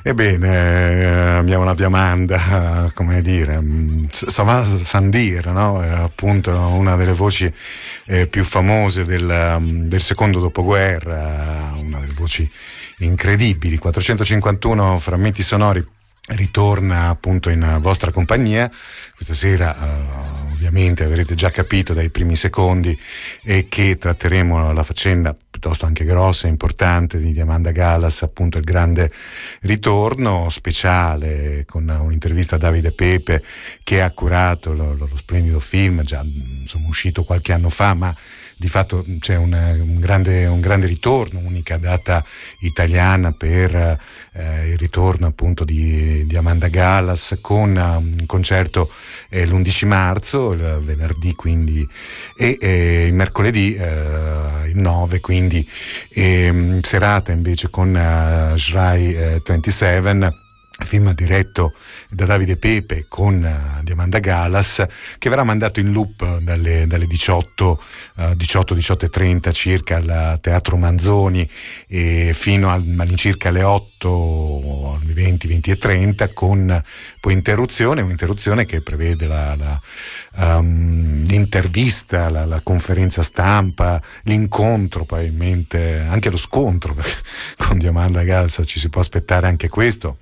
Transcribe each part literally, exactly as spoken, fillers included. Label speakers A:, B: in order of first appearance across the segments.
A: Ebbene, eh, abbiamo la Diamanda, come dire, Sava Sandir, no? È appunto una delle voci eh, più famose del, del secondo dopoguerra, una delle voci incredibili. quattrocentocinquantuno frammenti sonori ritorna appunto in vostra compagnia questa sera. Uh, ovviamente avrete già capito dai primi secondi e che tratteremo la faccenda piuttosto anche grossa e importante di Amanda Gallas, appunto il grande ritorno speciale con un'intervista a Davide Pepe che ha curato lo, lo, lo splendido film, già insomma uscito qualche anno fa, ma di fatto c'è una, un, grande, un grande ritorno, unica data italiana per eh, il ritorno appunto di, di Amanda Gallas con un concerto eh, l'undici marzo, il venerdì quindi, e eh, il mercoledì eh, il nove quindi, e, serata invece con uh, Shrine eh, ventisette, film diretto da Davide Pepe con uh, di Amanda Gallas, che verrà mandato in loop dalle, dalle diciotto, uh, diciotto, diciotto e trenta circa al Teatro Manzoni e fino al, all'incirca alle otto, venti, venti e trenta, con poi interruzione, un'interruzione che prevede la, la, um, l'intervista, la, la conferenza stampa, l'incontro, probabilmente anche lo scontro, perché con di Amanda Gallas ci si può aspettare anche questo.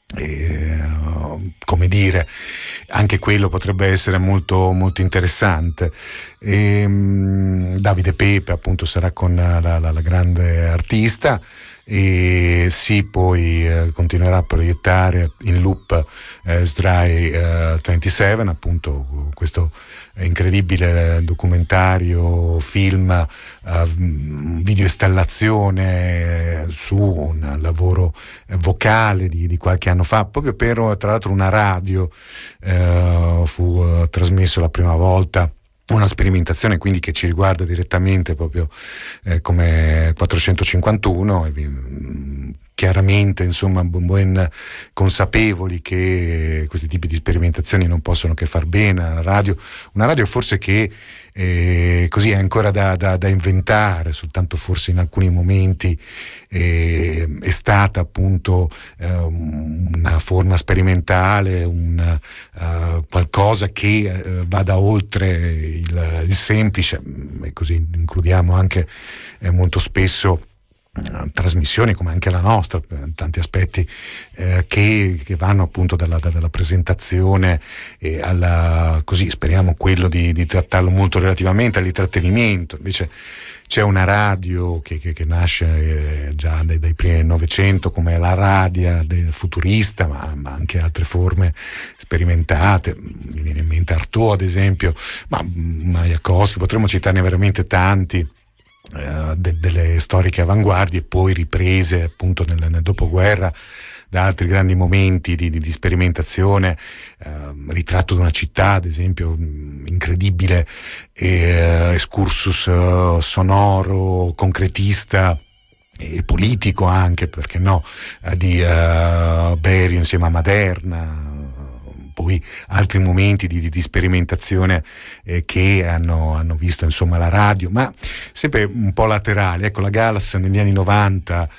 A: E, come dire, anche quello potrebbe essere molto molto interessante. E, um, Davide Pepe appunto sarà con la, la, la grande artista e si poi eh, continuerà a proiettare in loop eh, Shrine eh, ventisette, appunto questo incredibile documentario film, eh, video installazione su un lavoro vocale di, di qualche anno fa, proprio per tra l'altro una radio, eh, fu eh, trasmesso la prima volta, una sperimentazione quindi che ci riguarda direttamente proprio eh, come quattrocentocinquantuno, e vi, chiaramente insomma ben consapevoli che questi tipi di sperimentazioni non possono che far bene alla radio, una radio forse che eh, così è ancora da, da, da inventare, soltanto forse in alcuni momenti eh, è stata appunto eh, una forma sperimentale, un uh, qualcosa che eh, vada oltre il, il semplice, e così includiamo anche eh, molto spesso trasmissioni come anche la nostra, per tanti aspetti eh, che, che vanno appunto dalla, dalla presentazione e alla, così speriamo quello di, di trattarlo molto relativamente all'intrattenimento. Invece c'è una radio che, che, che nasce eh, già dai, dai primi del Novecento come la radio del futurista, ma, ma anche altre forme sperimentate, mi viene in mente Artaud ad esempio, ma Majakovsky, potremmo citarne veramente tanti. Uh, de- delle storiche avanguardie, poi riprese appunto nel, nel dopoguerra da altri grandi momenti di, di, di sperimentazione, uh, ritratto di una città ad esempio incredibile, e, uh, excursus uh, sonoro, concretista e politico anche, perché no, uh, di uh, Berio insieme a Maderna, poi altri momenti di, di, di sperimentazione eh, che hanno, hanno visto insomma la radio, ma sempre un po' laterale. Ecco, la Gallas negli anni novanta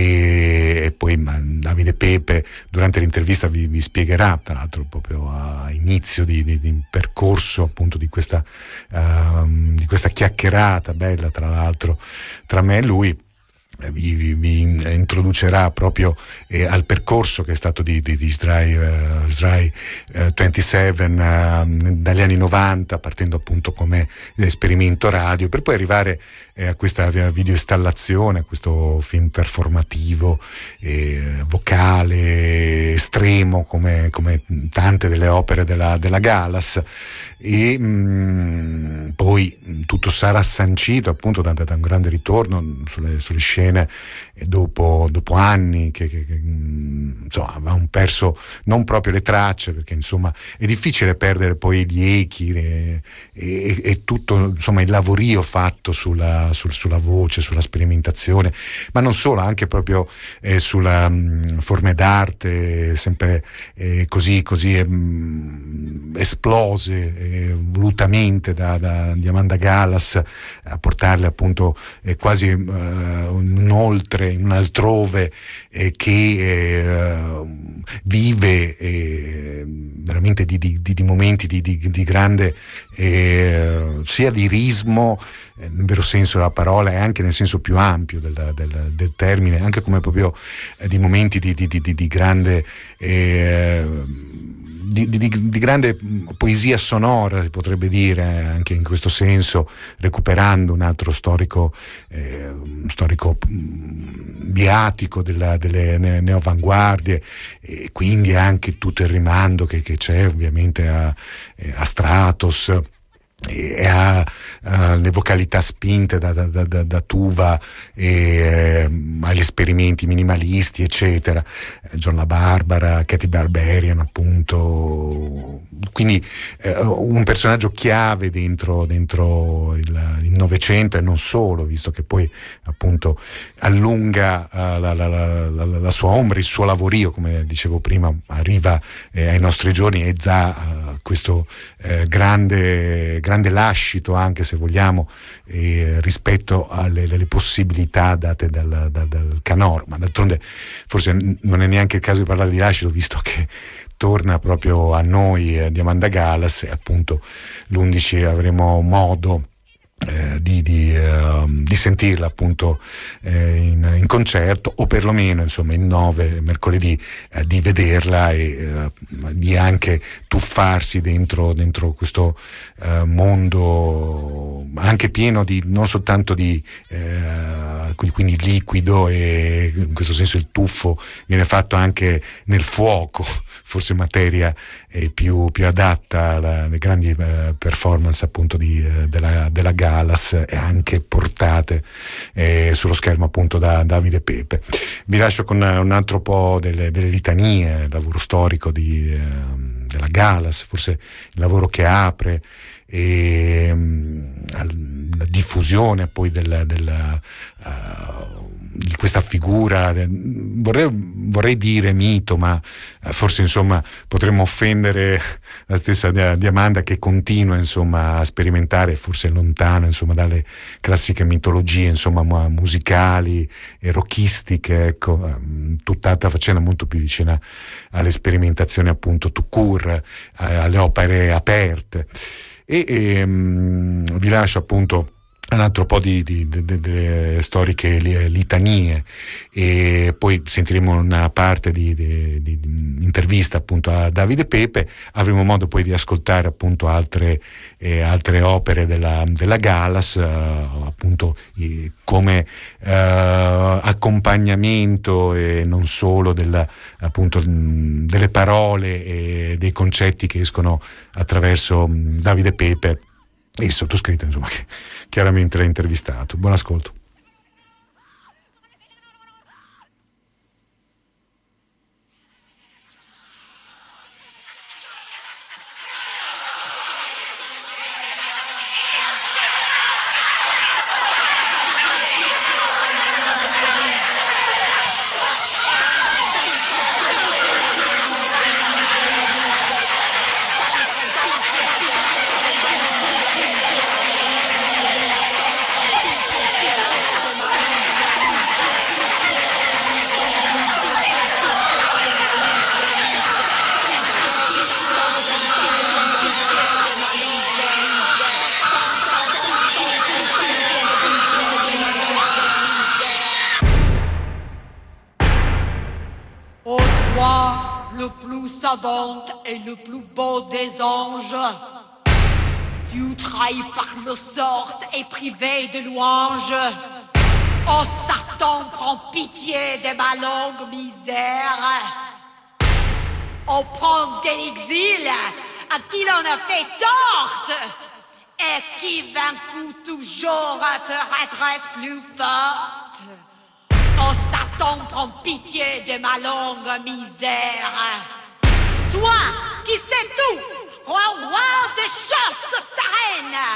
A: e, e poi ma, Davide Pepe durante l'intervista vi, vi spiegherà, tra l'altro proprio a inizio di, di, di percorso appunto di questa, uh, di questa chiacchierata bella tra l'altro tra me e lui. Vi, vi, vi introducerà proprio eh, al percorso che è stato di, di, di Shrine uh, ventisette uh, dagli anni novanta, partendo appunto come esperimento radio, per poi arrivare eh, a questa video installazione, a questo film performativo, eh, vocale, estremo, come, come tante delle opere della, della Gallas, e mh, poi tutto sarà sancito appunto da, da un grande ritorno sulle, sulle scene e dopo, dopo anni che, che, che insomma avevamo perso non proprio le tracce, perché insomma è difficile perdere poi gli echi e, e, e tutto insomma il lavorio fatto sulla, sulla, sul, sulla voce, sulla sperimentazione, ma non solo, anche proprio eh, sulla mh, forme d'arte sempre eh, così, così mh, esplose eh, volutamente da, da di Amanda Gallas, a portarle appunto eh, quasi eh, un oltre, un altrove eh, che eh, vive eh, veramente di, di, di momenti di, di, di grande eh, sia lirismo eh, nel vero senso della parola e anche nel senso più ampio del, del, del termine, anche come proprio eh, di momenti di, di, di, di grande eh, Di, di, di grande poesia sonora, si potrebbe dire, anche in questo senso, recuperando un altro storico eh, un storico biatico della, delle neoavanguardie, e quindi anche tutto il rimando che, che c'è ovviamente a, a Stratos e ha uh, le vocalità spinte da, da, da, da Tuva e eh, agli esperimenti minimalisti eccetera, John La Barbara, Katy Barberian appunto, quindi eh, un personaggio chiave dentro, dentro il, il Novecento e non solo, visto che poi appunto allunga uh, la, la, la, la, la sua ombra, il suo lavorio, come dicevo prima, arriva eh, ai nostri giorni e dà uh, questo eh, grande grande lascito, anche se vogliamo, eh, rispetto alle, alle possibilità date dal, dal, dal canoro, ma d'altronde forse non è neanche il caso di parlare di lascito, visto che torna proprio a noi eh, di Amanda Gallas, e appunto l'undici avremo modo Eh, di, di, uh, di sentirla appunto eh, in, in concerto, o perlomeno insomma il nove mercoledì eh, di vederla e uh, di anche tuffarsi dentro, dentro questo uh, mondo anche pieno di non soltanto di eh, quindi liquido, e in questo senso il tuffo viene fatto anche nel fuoco, forse materia eh, più, più adatta alla, alle grandi eh, performance appunto di, eh, della, della Gallas, e anche portate eh, sullo schermo appunto da Davide Pepe. Vi lascio con un altro po' delle, delle litanie, il lavoro storico di, eh, della Gallas, forse il lavoro che apre e um, la diffusione poi del, del, uh, di questa figura, vorrei, vorrei dire mito, ma uh, forse insomma potremmo offendere la stessa di Amanda, che continua insomma a sperimentare, forse lontano insomma dalle classiche mitologie insomma musicali e rocchistiche, ecco, um, tutt'altra faccenda molto più vicina alle sperimentazioni appunto tout court, uh, alle opere aperte. E, e um, vi lascio appunto un altro po' di, di, di, di, di storiche litanie, e poi sentiremo una parte di, di, di, di intervista appunto a Davide Pepe. Avremo modo poi di ascoltare appunto altre, eh, altre opere della, della Gallas, eh, appunto eh, come eh, accompagnamento e non solo del, appunto delle parole e dei concetti che escono attraverso Davide Pepe e il sottoscritto, insomma, che chiaramente l'ha intervistato. Buon ascolto.
B: Et le plus beau des anges, you trahi par nos sortes et privé de louanges. Oh Satan, prends pitié de ma longue misère. Oh prince de l'exil, à qui l'on a fait torte, et qui vaincu toujours te redresse plus forte. Oh Satan, prends pitié de ma longue misère. Toi, qui sais tout, roi roi de chasse souterraine,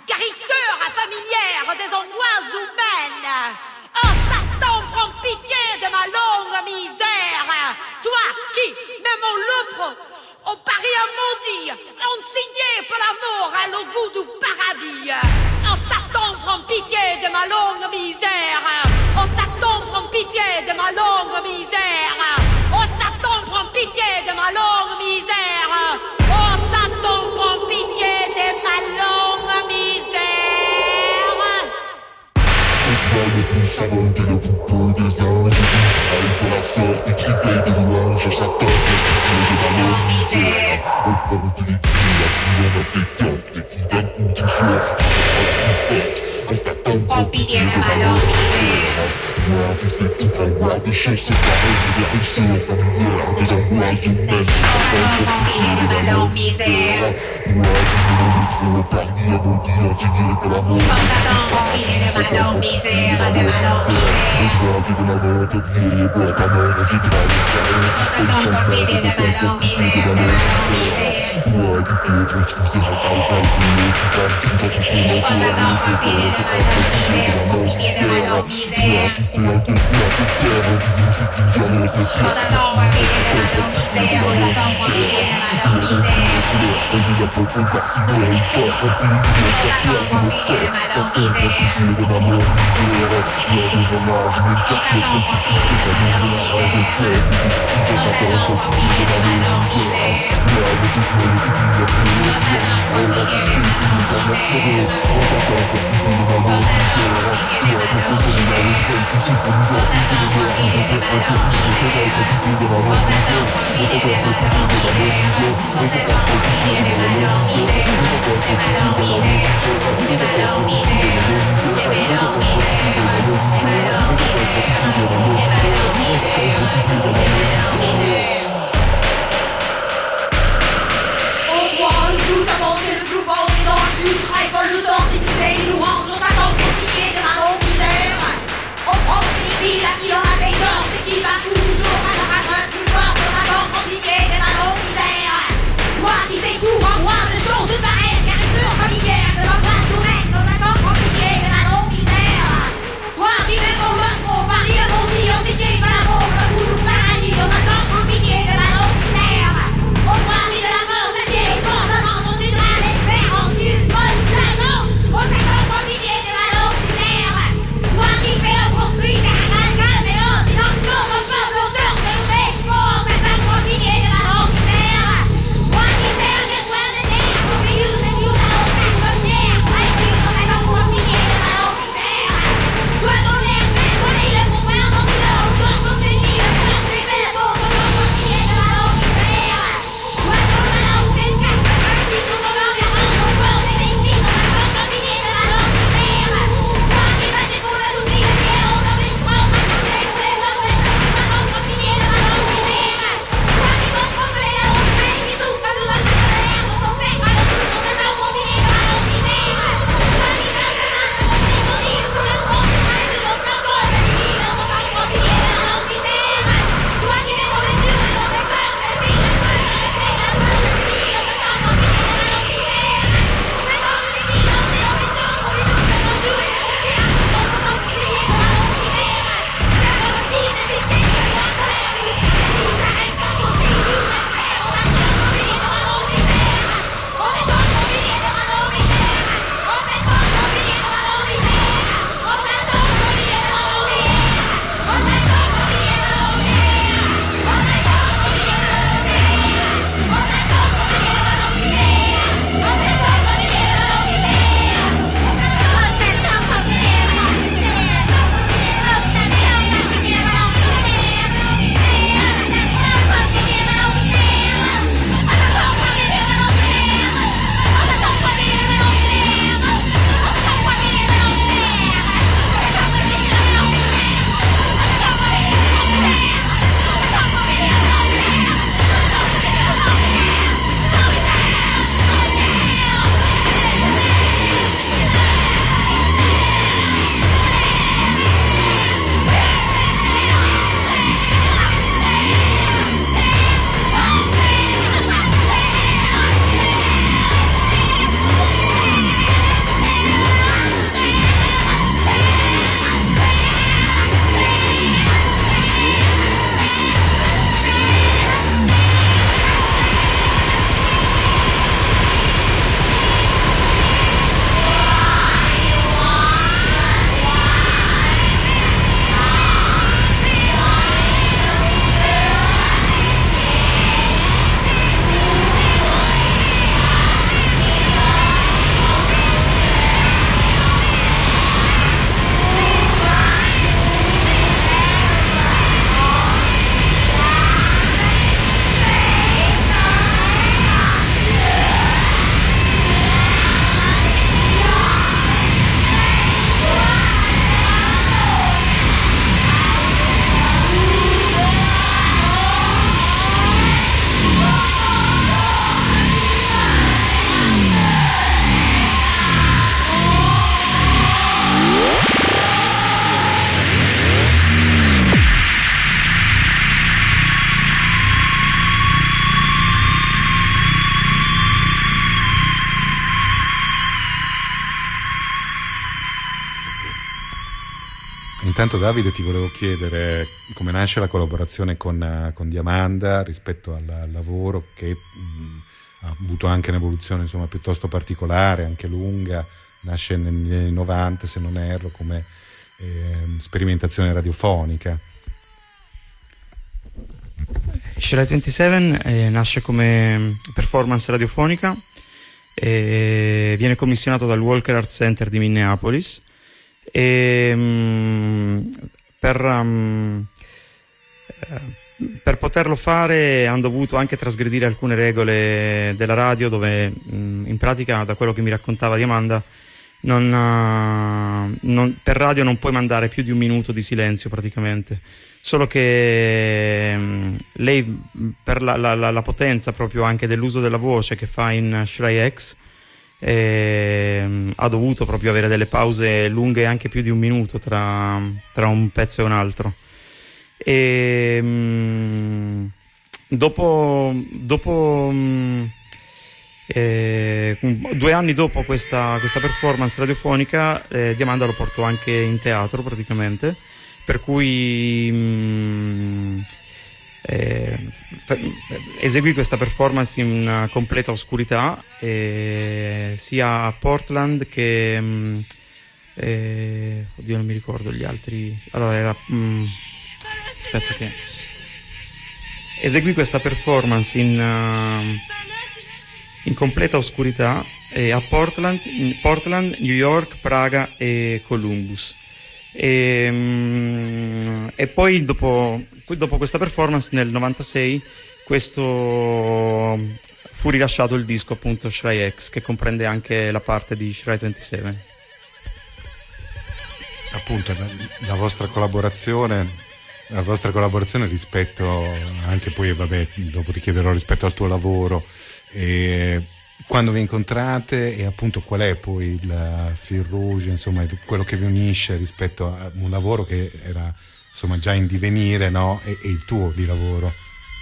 B: guérisseur familière des angoisses humaines. Oh Satan, prends pitié de ma longue misère. Toi qui, même en l'autre, au Paris un maudit, enseigné par l'amour à le goût du paradis. Oh Satan, prends pitié de ma longue misère. Oh Satan, prends pitié de ma longue misère. Oh Satan, prends pitié de ma longue misère. Oh Satan, prends pitié de ma longue misère.
C: Et toi le plus savant et le plus beau des anges, tu trahis pour la sorte et triplé de louanges. Satan, prends pitié de ma longue misère. Au pauvre qui l'écrit la plus longue appétante et qui d'un coup du soir qui se plus forte. Oh Satan, prends pitié de ma longue misère. Toi qui sais tout avoir des choses séparées de guérisseurs familières des angoisses humaines.
B: Oh Satan, prends pitié de ma longue misère.
C: Toi qui demande de trop épargné, maudit, enseigné par l'amour.
B: Oh Satan, prends pitié de ma longue misère, de ma longue misère.
C: Toi qui de la mort oubliée, bois ta mort aux étoiles espérées.
B: Oh Satan, prends pitié de ma longue misère, de ma longue misère.
C: Toi qui t'es transfusé en taille palpée, qui t'as tout dans ton corps.
B: Oh Satan, prends pitié de ma longue misère, prends pitié de ma longue misère.
C: Toi qui fais un tel coup à tes terres, en disant que tu viens de
B: Oh Satan, prends pitié de ma longue misère, oh Satan, prends pitié de ma longue misère.
C: Oh Satan, prends pitié
B: de ma longue misère.
C: de ma longue misère. Lors de dommage, mais
B: Oh Satan, prends pitié de ma longue misère. Oh Satan, prends pitié de ma longue misère. Oh Satan, prends pitié de ma longue misère. Oh Satan, prends pitié de ma longue misère. Oh Satan, prends pitié de ma longue misère. Oh Satan, prends pitié de ma longue misère. Oh Satan, prends pitié de ma longue misère. Oh Satan, prends pitié de ma longue misère. De ma longue misère. De ma longue misère. De ma longue misère. De ma longue misère. De ma longue misère. De ma longue misère. Oh toi, le plus savant et le plus beau des anges, tu trahis pas le sort des fidèles louanges. On t'attend pour pitié de ma longue misère. On prend les filles à qui en avait tort et qui va toujours à leur adresse plus fort. On t'attend pour pitié de ma longue misère. Toi qui sais tout en droit de choses pareilles, guérisseur familière de l'empreinte humaine. On t'attend pour pitié de ma longue misère.
A: Intanto Davide ti volevo chiedere come nasce la collaborazione con, con Diamanda rispetto al, al lavoro che mh, ha avuto anche un'evoluzione insomma piuttosto particolare, anche lunga, nasce negli anni novanta se non erro come eh, sperimentazione radiofonica.
D: Shirei ventisette eh, nasce come performance radiofonica e viene commissionato dal Walker Art Center di Minneapolis e um, per, um, per poterlo fare hanno dovuto anche trasgredire alcune regole della radio dove um, in pratica, da quello che mi raccontava Diamanda, non, uh, non, per radio non puoi mandare più di un minuto di silenzio praticamente, solo che um, lei per la, la, la potenza proprio anche dell'uso della voce che fa in Shirei X E, um, ha dovuto proprio avere delle pause lunghe anche più di un minuto tra, tra un pezzo e un altro e um, dopo, dopo um, eh, due anni dopo questa, questa performance radiofonica eh, Diamanda lo portò anche in teatro praticamente, per cui um, Eh, eseguì questa performance in uh, completa oscurità eh, sia a Portland che mh, eh, oddio non mi ricordo gli altri, allora era mh, aspetta che eseguì questa performance in, uh, in completa oscurità eh, a Portland, in Portland, New York, Praga e Columbus e, mh, e poi dopo Dopo questa performance nel novantasei questo fu rilasciato il disco appunto Shirei X, che comprende anche la parte di Shirei ventisette.
A: Appunto la, la vostra collaborazione la vostra collaborazione rispetto anche poi vabbè dopo ti chiederò rispetto al tuo lavoro e quando vi incontrate e appunto qual è poi il fil rouge, insomma quello che vi unisce rispetto a un lavoro che era insomma già in divenire, no? E, e il tuo di lavoro.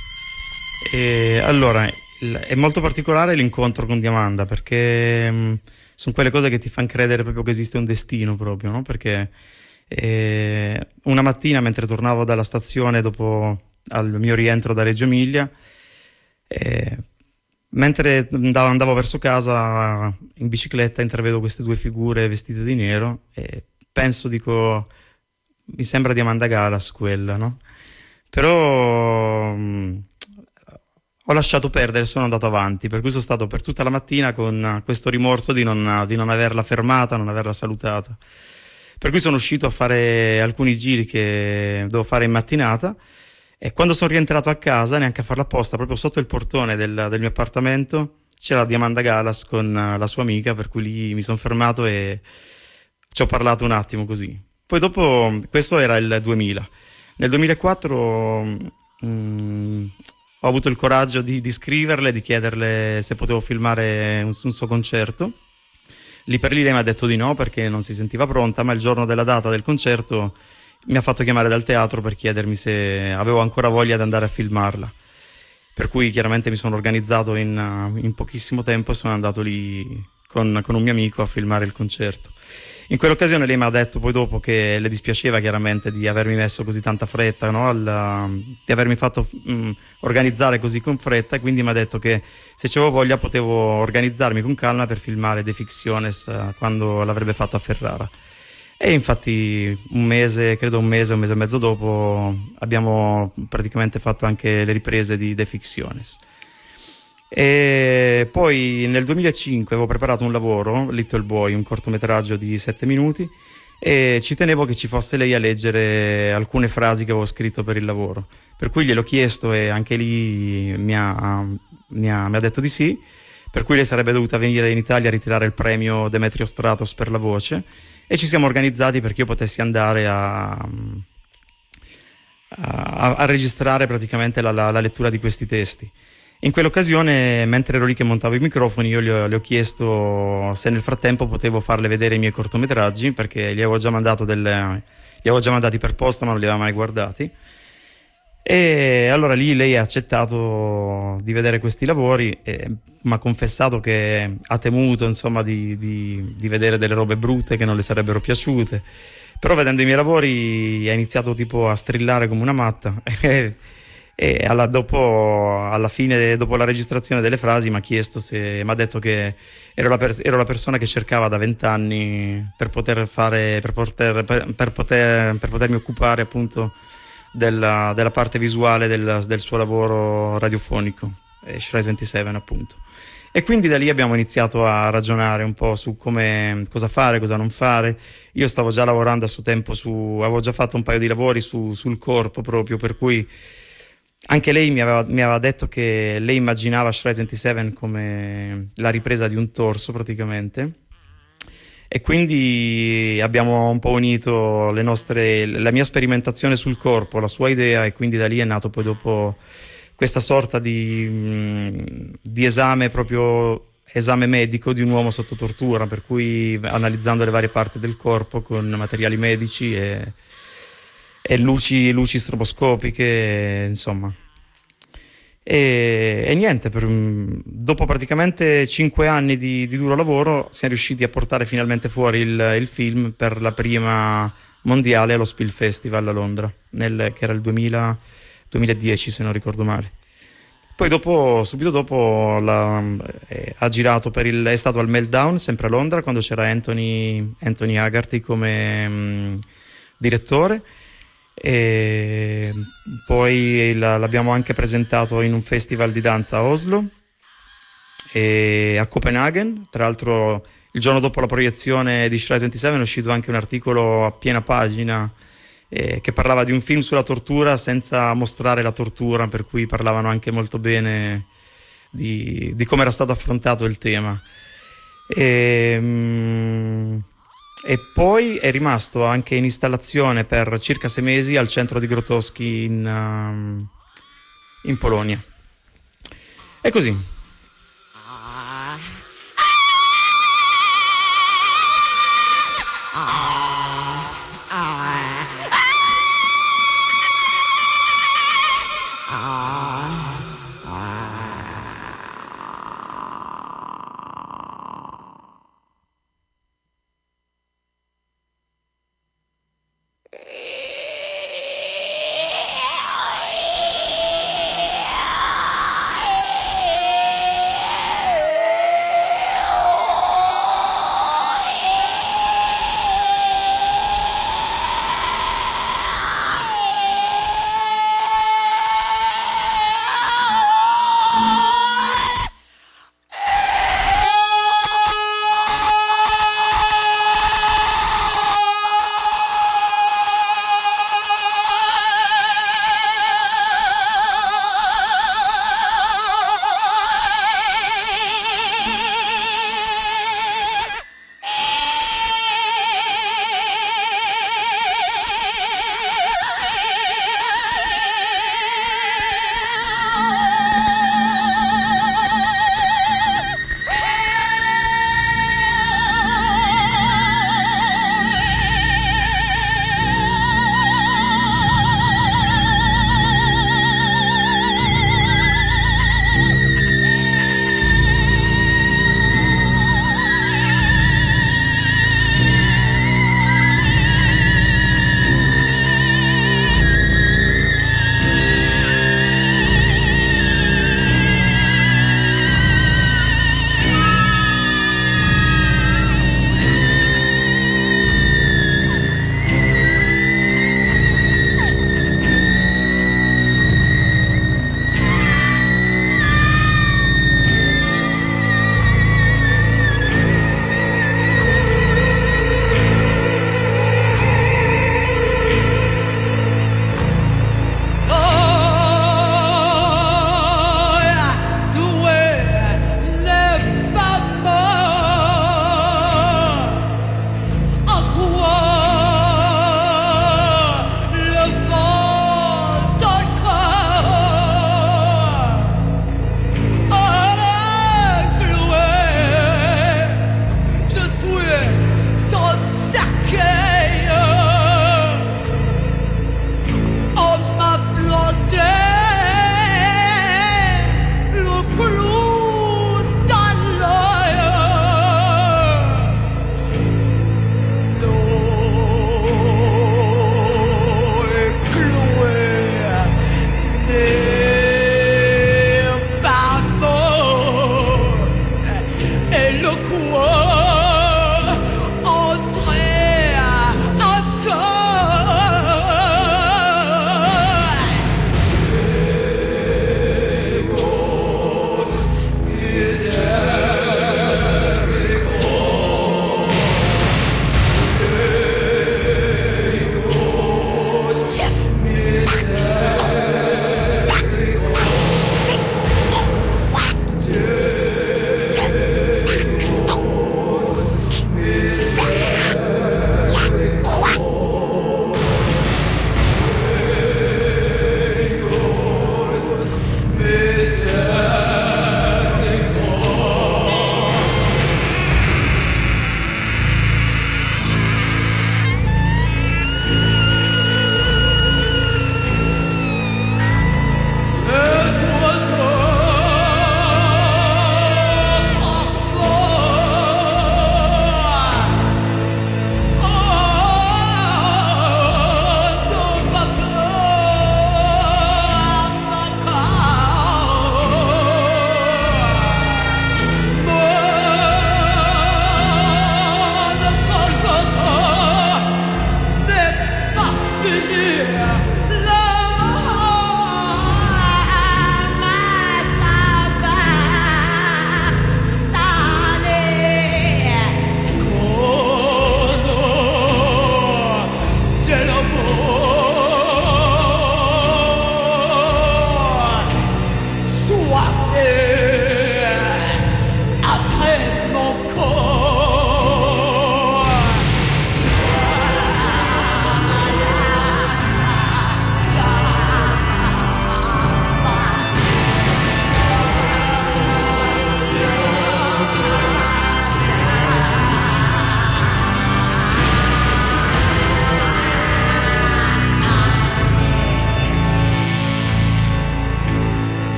D: E allora il, è molto particolare l'incontro con Diamanda perché mh, sono quelle cose che ti fanno credere proprio che esiste un destino proprio, no? Perché eh, una mattina mentre tornavo dalla stazione dopo al mio rientro da Reggio Emilia eh, mentre andavo, andavo verso casa in bicicletta intravedo queste due figure vestite di nero e penso, dico, mi sembra Diamanda Galas quella, no? Però mh, ho lasciato perdere, sono andato avanti, per cui sono stato per tutta la mattina con questo rimorso di non, di non averla fermata, non averla salutata. Per cui sono uscito a fare alcuni giri che devo fare in mattinata e quando sono rientrato a casa, neanche a farla apposta, proprio sotto il portone del, del mio appartamento c'era Diamanda Galas con la sua amica, per cui lì mi sono fermato e ci ho parlato un attimo così. Poi dopo, questo era il duemila, nel duemilaquattro mh, ho avuto il coraggio di, di scriverle, di chiederle se potevo filmare un, un suo concerto. Lì per lì lei mi ha detto di no perché non si sentiva pronta, ma il giorno della data del concerto mi ha fatto chiamare dal teatro per chiedermi se avevo ancora voglia di andare a filmarla. Per cui chiaramente mi sono organizzato in, in pochissimo tempo e sono andato lì con, con un mio amico a filmare il concerto. In quell'occasione lei mi ha detto poi dopo che le dispiaceva chiaramente di avermi messo così tanta fretta, no? Al, di avermi fatto mh, organizzare così con fretta, e quindi mi ha detto che se c'avevo voglia potevo organizzarmi con calma per filmare De Ficciones uh, quando l'avrebbe fatto a Ferrara. E infatti un mese, credo un mese, un mese e mezzo dopo abbiamo praticamente fatto anche le riprese di De Ficciones. E poi nel duemilacinque avevo preparato un lavoro, Little Boy, un cortometraggio di sette minuti, e ci tenevo che ci fosse lei a leggere alcune frasi che avevo scritto per il lavoro, per cui gliel'ho chiesto e anche lì mi ha, mi ha, mi ha detto di sì, per cui lei sarebbe dovuta venire in Italia a ritirare il premio Demetrio Stratos per la voce e ci siamo organizzati perché io potessi andare a, a, a registrare praticamente la, la, la lettura di questi testi. In quell'occasione, mentre ero lì che montavo i microfoni, io le ho, le ho chiesto se nel frattempo potevo farle vedere i miei cortometraggi, perché li avevo già mandato delle, li avevo già mandati per posta ma non li aveva mai guardati. E allora lì lei ha accettato di vedere questi lavori e mi ha confessato che ha temuto insomma di, di, di vedere delle robe brutte che non le sarebbero piaciute, Però vedendo i miei lavori ha iniziato tipo a strillare come una matta e, e alla, dopo, alla fine, dopo la registrazione delle frasi, mi ha chiesto se, mi ha detto che ero la, per, ero la persona che cercava da vent'anni per poter fare, per poter, per, per poter, per potermi occupare appunto della, della parte visuale del, del suo lavoro radiofonico, Shred ventisette appunto. E quindi da lì abbiamo iniziato a ragionare un po' su come, cosa fare, cosa non fare. Io stavo già lavorando a suo tempo su, avevo già fatto un paio di lavori su, sul corpo proprio, per cui anche lei mi aveva, mi aveva detto che lei immaginava Shred ventisette come la ripresa di un torso praticamente. E quindi abbiamo un po' unito le nostre, la mia sperimentazione sul corpo, la sua idea, e quindi da lì è nato poi dopo questa sorta di, di esame, proprio esame medico di un uomo sotto tortura, per cui analizzando le varie parti del corpo con materiali medici e, e luci, luci stroboscopiche, insomma. E, e niente, per, dopo praticamente cinque anni di, di duro lavoro siamo riusciti a portare finalmente fuori il, il film per la prima mondiale allo Spiel Festival a Londra, nel, che era il duemila duemiladieci se non ricordo male. Poi dopo, subito dopo la, eh, ha girato per il, è stato al Meltdown sempre a Londra quando c'era Anthony, Anthony Haggerty come mh, direttore, e poi la, l'abbiamo anche presentato in un festival di danza a Oslo e a Copenaghen. Tra l'altro il giorno dopo la proiezione di Shred ventisette è uscito anche un articolo a piena pagina Eh, che parlava di un film sulla tortura senza mostrare la tortura, per cui parlavano anche molto bene di, di come era stato affrontato il tema. E, mm, e poi è rimasto anche in installazione per circa sei mesi al centro di Grotowski in, um, in Polonia. E così.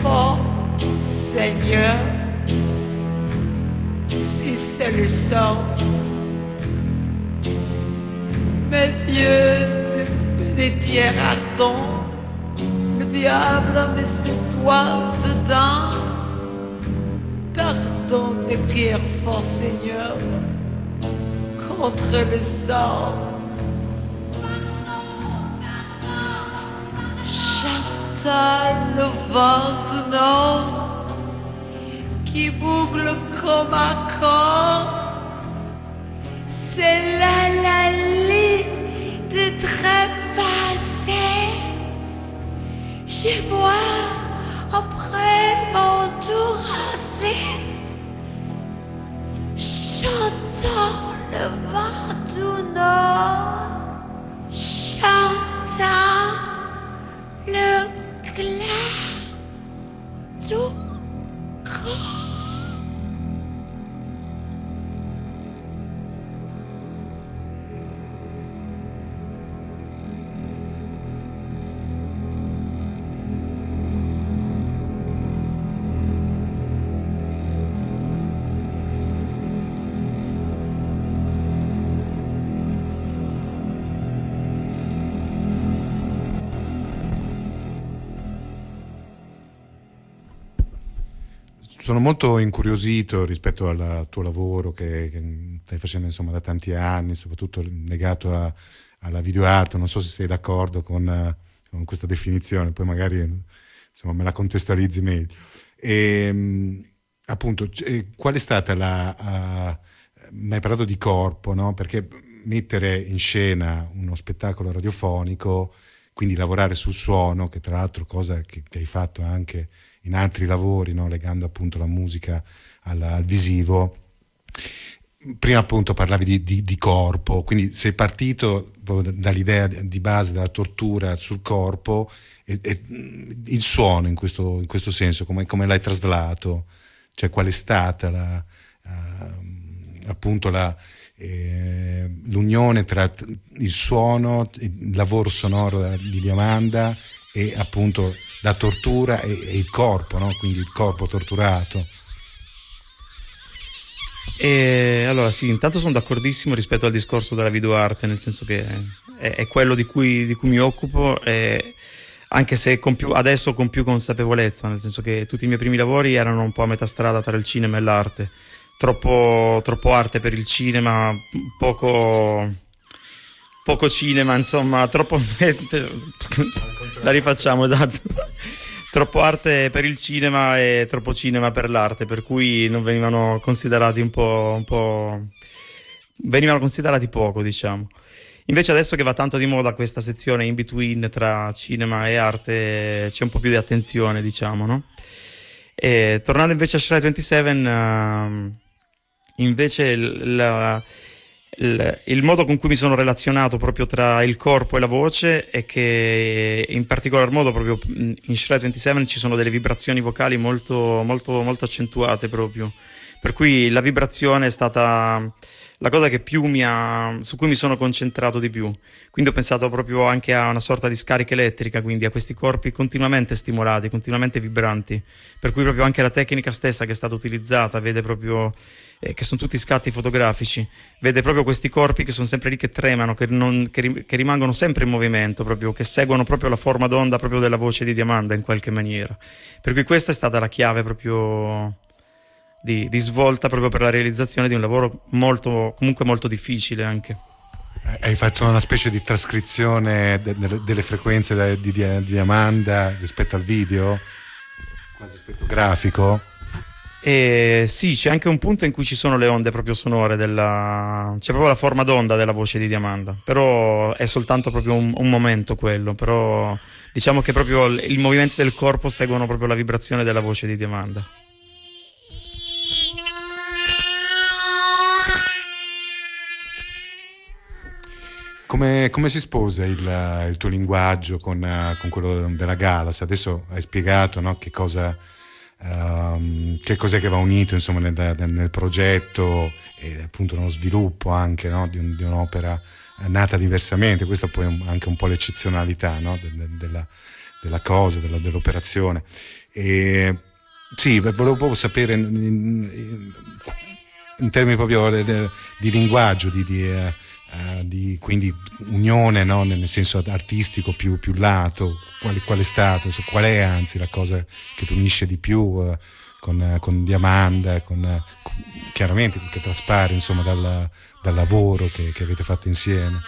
B: fort, Seigneur, si c'est le sang. Mes yeux de bénétière ardent, le diable mais c'est toi dedans. Pardon tes prières fortes, Seigneur, contre le sang. J'entends le vent du nord qui boucle comme un corps. C'est là la ligne de trépasser. Chez moi, après mon tour rasé, j'entends le vent du nord, j'entends le clair du corps.
A: Sono molto incuriosito rispetto al tuo lavoro che, che stai facendo insomma da tanti anni, soprattutto legato a, alla videoarte. Non so se sei d'accordo con, con questa definizione, poi magari insomma me la contestualizzi meglio. E, appunto, qual è stata la... Uh, mi hai parlato di corpo, no? Perché mettere in scena uno spettacolo radiofonico, quindi lavorare sul suono, che tra l'altro cosa che, che hai fatto anche in altri lavori, no? Legando appunto la musica al, al visivo. Prima appunto parlavi di, di, di corpo, quindi sei partito dall'idea di base della tortura sul corpo e, e il suono in questo, in questo senso, come, come l'hai traslato? Cioè qual è stata la, uh, appunto la, eh, l'unione tra il suono, il lavoro sonoro di Diamanda e appunto la tortura e, e il corpo, no? Quindi il corpo torturato.
D: E allora sì, intanto sono d'accordissimo rispetto al discorso della videoarte, nel senso che è, è quello di cui, di cui mi occupo, e anche se con più, adesso con più consapevolezza, nel senso che tutti i miei primi lavori erano un po' a metà strada tra il cinema e l'arte, troppo, troppo arte per il cinema, poco... poco cinema, insomma, troppo... la rifacciamo, esatto. Troppo arte per il cinema e troppo cinema per l'arte, per cui non venivano considerati un po', un po'... venivano considerati poco, diciamo. Invece adesso che va tanto di moda questa sezione in between tra cinema e arte, c'è un po' più di attenzione, diciamo, no? E tornando invece a Shry ventisette, uh, invece la... Il, il modo con cui mi sono relazionato proprio tra il corpo e la voce è che in particolar modo proprio in Shry ventisette ci sono delle vibrazioni vocali molto, molto, molto accentuate proprio, per cui la vibrazione è stata la cosa che più mi ha, su cui mi sono concentrato di più. Quindi ho pensato proprio anche a una sorta di scarica elettrica, quindi a questi corpi continuamente stimolati, continuamente vibranti, per cui proprio anche la tecnica stessa che è stata utilizzata vede proprio eh, che sono tutti scatti fotografici, vede proprio questi corpi che sono sempre lì, che tremano, che, non, che, ri, che rimangono sempre in movimento, proprio, che seguono proprio la forma d'onda proprio della voce di Diamanda in qualche maniera. Per cui questa è stata la chiave proprio Di, di svolta proprio per la realizzazione di un lavoro molto, comunque molto difficile anche.
A: Hai fatto una specie di trascrizione de, de, delle frequenze di, di, di Diamanda rispetto al video, quasi spettrografico?
D: E sì, c'è anche un punto in cui ci sono le onde proprio sonore della... c'è proprio la forma d'onda della voce di Diamanda, però è soltanto proprio un, un momento quello, però diciamo che proprio i movimenti del corpo seguono proprio la vibrazione della voce di Diamanda.
A: Come, come si sposa il, il tuo linguaggio con, con quello della Galas? Adesso hai spiegato, no, che cosa, um, che cos'è che va unito, insomma, nel, nel, nel progetto e appunto nello sviluppo anche, no, di, un, di un'opera nata diversamente. Questa poi è anche un po' l'eccezionalità, no, de, de, della, della cosa, della, dell'operazione. E sì, volevo proprio sapere in, in, in termini proprio di, di linguaggio, di, di, uh, uh, di quindi unione, no? Nel senso artistico più, più lato, qual, qual è stato, qual è anzi la cosa che ti unisce di più uh, con, con Diamanda, con, uh, chiaramente che traspare insomma dal, dal lavoro che, che avete fatto insieme.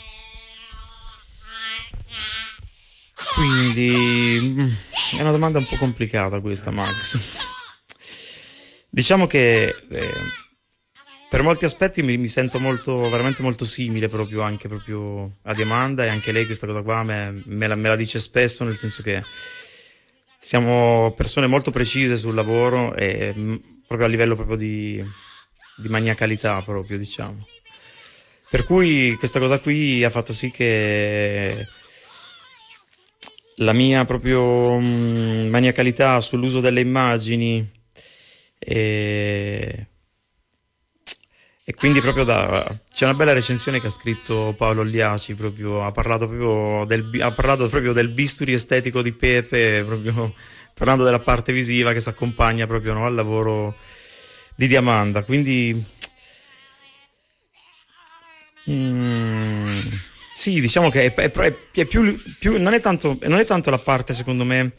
D: Quindi è una domanda un po' complicata questa, Max. Diciamo che eh, per molti aspetti mi, mi sento molto, veramente molto simile proprio anche proprio a Diamanda, e anche lei questa cosa qua me, me, la, me la dice spesso, nel senso che siamo persone molto precise sul lavoro e mh, proprio a livello proprio di, di maniacalità proprio, diciamo. Per cui questa cosa qui ha fatto sì che la mia proprio mh, maniacalità sull'uso delle immagini e, e quindi proprio da c'è una bella recensione che ha scritto Paolo Liaci, proprio ha parlato proprio del ha parlato proprio del bisturi estetico di Pepe, proprio parlando della parte visiva che si accompagna proprio, no, al lavoro di Diamanda. Quindi mm, sì, diciamo che è, è, è più, più non è tanto non è tanto la parte, secondo me,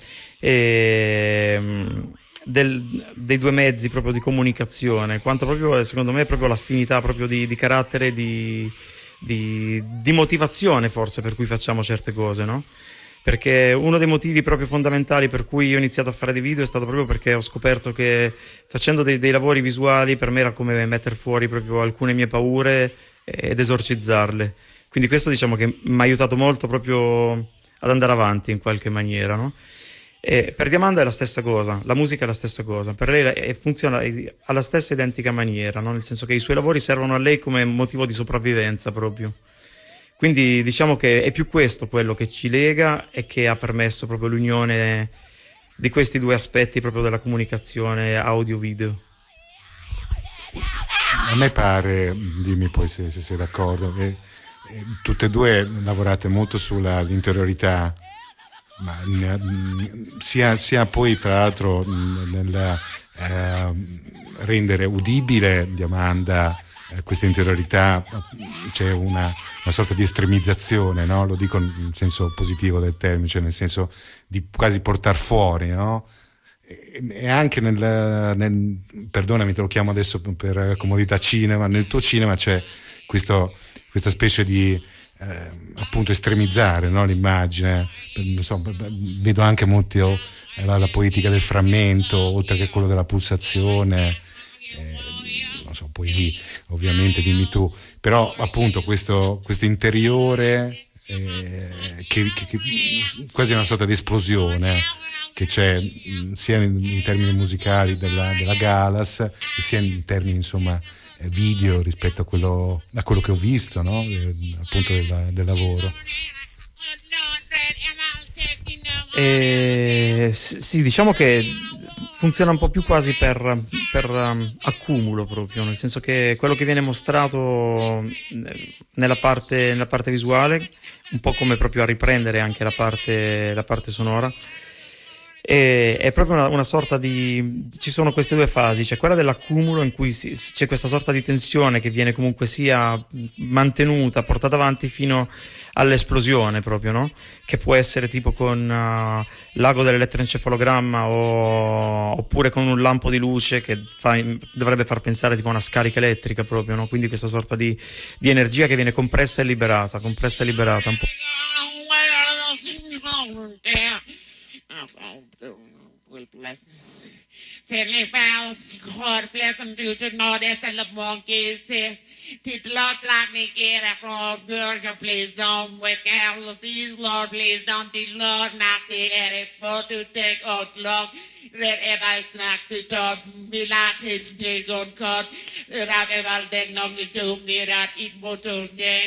D: ehm, del, dei due mezzi proprio di comunicazione, quanto proprio, secondo me, proprio l'affinità proprio di, di carattere, di, di, di motivazione forse per cui facciamo certe cose, no? Perché uno dei motivi proprio fondamentali per cui io ho iniziato a fare dei video è stato proprio perché ho scoperto che facendo dei, dei lavori visuali per me era come mettere fuori proprio alcune mie paure ed esorcizzarle. Quindi questo, diciamo, che mi ha aiutato molto proprio ad andare avanti in qualche maniera, no? E per Diamanda è la stessa cosa, la musica è la stessa cosa, per lei è, funziona alla stessa identica maniera, no? Nel senso che i suoi lavori servono a lei come motivo di sopravvivenza proprio. Quindi diciamo che è più questo quello che ci lega e che ha permesso proprio l'unione di questi due aspetti proprio della comunicazione audio-video.
A: A me pare, dimmi poi se, se sei d'accordo, che eh, tutte e due lavorate molto sull'interiorità, ma mh, sia, sia poi tra l'altro nel eh, rendere udibile Diamanda eh, questa interiorità, c'è una, una sorta di estremizzazione, no? Lo dico in senso positivo del termine, cioè nel senso di quasi portar fuori, no? E anche nel, nel perdonami, te lo chiamo adesso per comodità cinema, nel tuo cinema c'è questo, questa specie di eh, appunto estremizzare, no, l'immagine. Non so, vedo anche molti oh, la, la poetica del frammento oltre che quello della pulsazione, eh, non so, poi lì ovviamente dimmi tu, però appunto questo, questo interiore eh, che, che, che quasi una sorta di esplosione che c'è mh, sia in, in termini musicali della, della Galas, sia in termini insomma video rispetto a quello, a quello che ho visto, no? eh, appunto del, del lavoro.
D: E, sì, diciamo che funziona un po' più quasi per, per um, accumulo proprio, nel senso che quello che viene mostrato nella parte, nella parte visuale, un po' come proprio a riprendere anche la parte, la parte sonora, e è proprio una, una sorta di ci sono queste due fasi, c'è quella dell'accumulo in cui si, c'è questa sorta di tensione che viene comunque sia mantenuta, portata avanti fino all'esplosione proprio, no? Che può essere tipo con uh, l'ago dell'elettroencefalogramma o, oppure con un lampo di luce che fa, dovrebbe far pensare tipo a una scarica elettrica proprio, no? Quindi questa sorta di, di energia che viene compressa e liberata, compressa e liberata un po'.
E: Will bless Fairly bells, God bless them to the northeast and the monkeys says to the Lord like me get across girl, please don't wake out the seas, Lord, please don't the Lord not the edit for to take out love. That ever not to talk me like his day gone cut. That I've ever done nothing to me that it more to dead.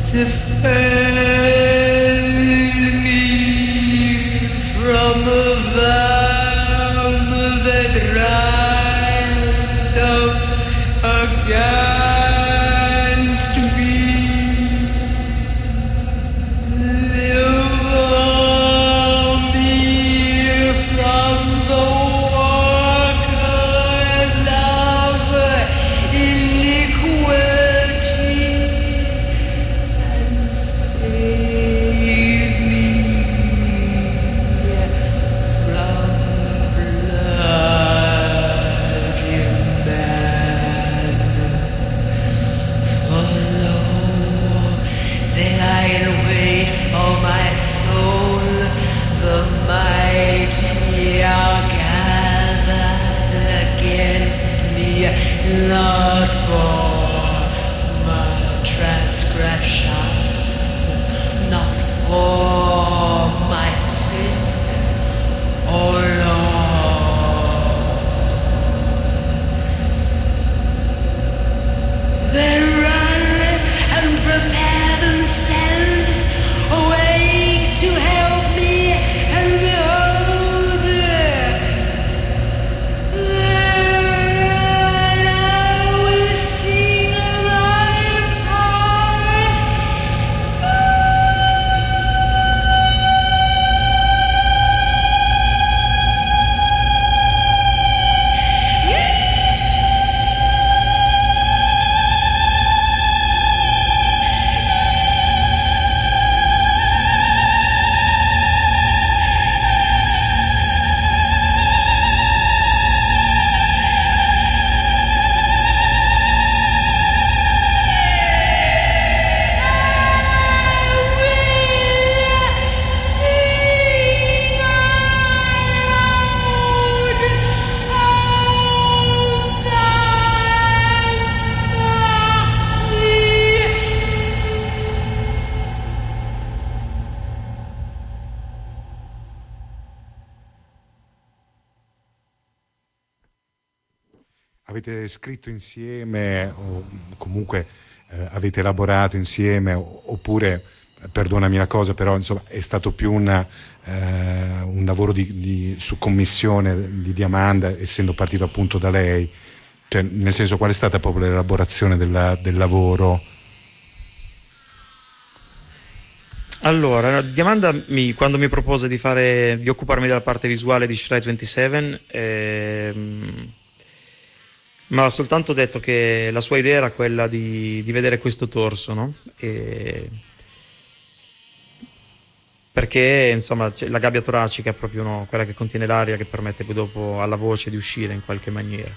A: Avete scritto insieme o comunque eh, avete elaborato insieme o, oppure, perdonami la cosa, però insomma è stato più una, eh, un lavoro di, di, su commissione di Diamanda, essendo partito appunto da lei, cioè nel senso, qual è stata proprio l'elaborazione della, del lavoro?
D: Allora, Diamanda mi, quando mi propose di fare di occuparmi della parte visuale di Shrine ventisette, ehm, mi ha soltanto detto che la sua idea era quella di, di vedere questo torso, no? E perché insomma la gabbia toracica è proprio, no, quella che contiene l'aria che permette poi dopo alla voce di uscire in qualche maniera.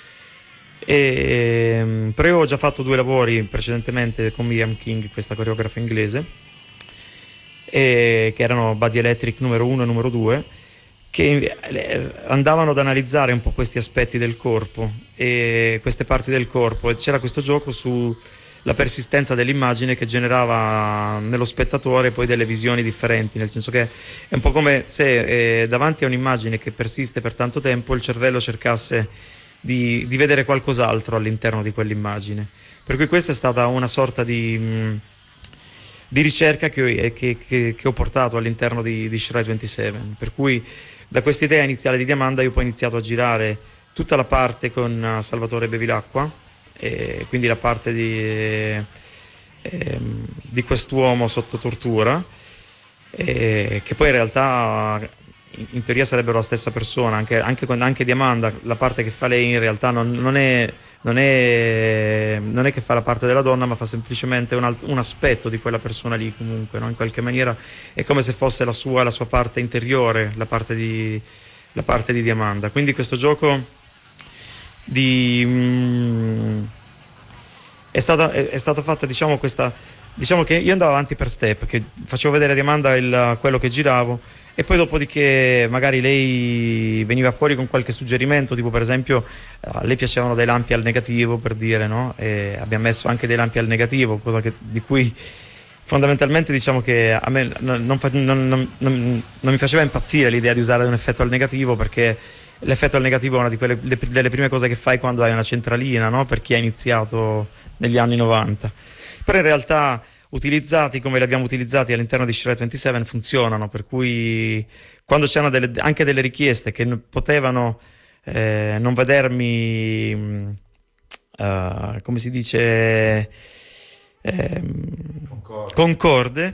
D: E, però io avevo già fatto due lavori precedentemente con Miriam King, questa coreografa inglese, e, che erano Body Electric numero uno e numero due, che andavano ad analizzare un po' questi aspetti del corpo e queste parti del corpo, e c'era questo gioco sulla persistenza dell'immagine che generava nello spettatore poi delle visioni differenti, nel senso che è un po' come se eh, davanti a un'immagine che persiste per tanto tempo il cervello cercasse di, di vedere qualcos'altro all'interno di quell'immagine, per cui questa è stata una sorta di, mh, di ricerca che, che, che, che ho portato all'interno di, di Shrine ventisette, per cui da questa idea iniziale di Diamanda io poi ho iniziato a girare tutta la parte con Salvatore Bevilacqua, e quindi la parte di, eh, di quest'uomo sotto tortura, eh, che poi in realtà in teoria sarebbero la stessa persona, anche, anche, anche Diamanda, la parte che fa lei in realtà non, non, è, non, è, non è che fa la parte della donna, ma fa semplicemente un, alt- un aspetto di quella persona lì comunque, no? In qualche maniera è come se fosse la sua, la sua parte interiore, la parte di, la parte di Diamanda. Quindi questo gioco di, mh, è, stata, è, è stata fatta, diciamo, questa, diciamo che io andavo avanti per step, che facevo vedere a Diamanda il, quello che giravo, e poi dopodiché magari lei veniva fuori con qualche suggerimento, tipo per esempio a lei piacevano dei lampi al negativo, per dire, no? E abbiamo messo anche dei lampi al negativo, cosa che, di cui fondamentalmente diciamo che a me non, non, non, non, non mi faceva impazzire l'idea di usare un effetto al negativo, perché l'effetto al negativo è una di quelle, le, delle prime cose che fai quando hai una centralina, no? Per chi ha iniziato negli anni novanta. Però in realtà utilizzati come li abbiamo utilizzati all'interno di Shred ventisette funzionano, per cui quando c'erano delle, anche delle richieste che n- potevano eh, non vedermi uh, come si dice ehm, concorde, concorde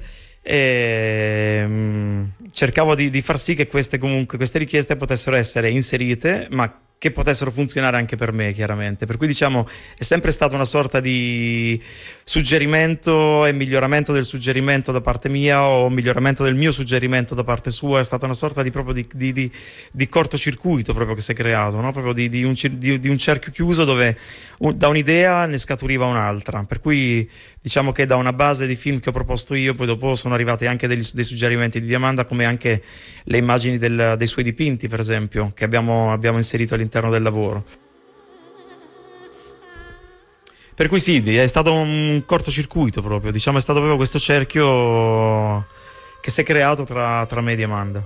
D: ehm, cercavo di, di far sì che queste comunque queste richieste potessero essere inserite, ma che potessero funzionare anche per me, chiaramente. Per cui, diciamo, è sempre stata una sorta di suggerimento e miglioramento del suggerimento da parte mia, o miglioramento del mio suggerimento da parte sua. È stata una sorta di proprio di, di, di, di cortocircuito proprio che si è creato, no? Proprio di, di, un, di, di un cerchio chiuso dove un, da un'idea ne scaturiva un'altra. Per cui, diciamo che da una base di film che ho proposto io, poi dopo sono arrivati anche degli, dei suggerimenti di Diamanda, come anche le immagini del, dei suoi dipinti, per esempio, che abbiamo, abbiamo inserito all'interno del lavoro. Per cui sì, è stato un cortocircuito proprio, diciamo, è stato proprio questo cerchio che si è creato tra, tra me e Diamanda.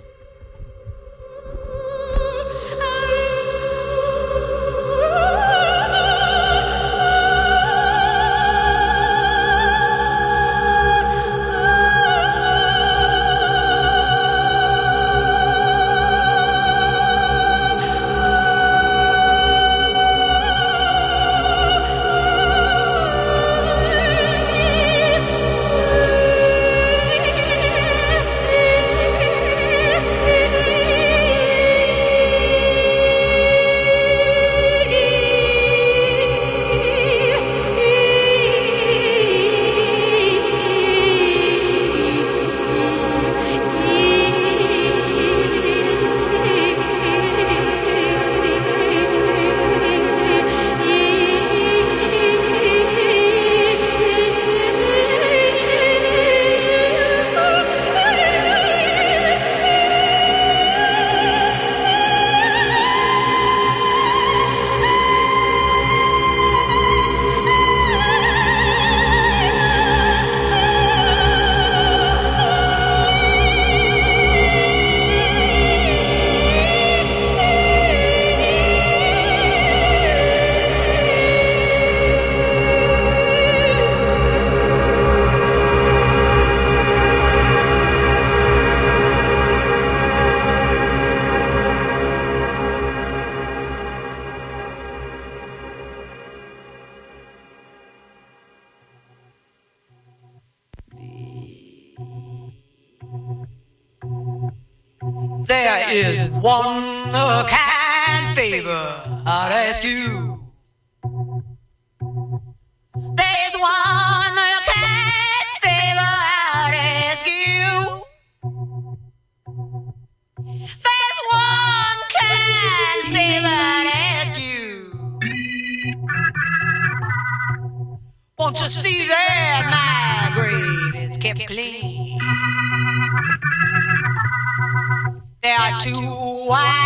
B: There is one kind favor I'd ask you. There's one kind favor I'd ask you. There's one kind favor I'd ask you. Won't you see that my grave is kept clean? There are two white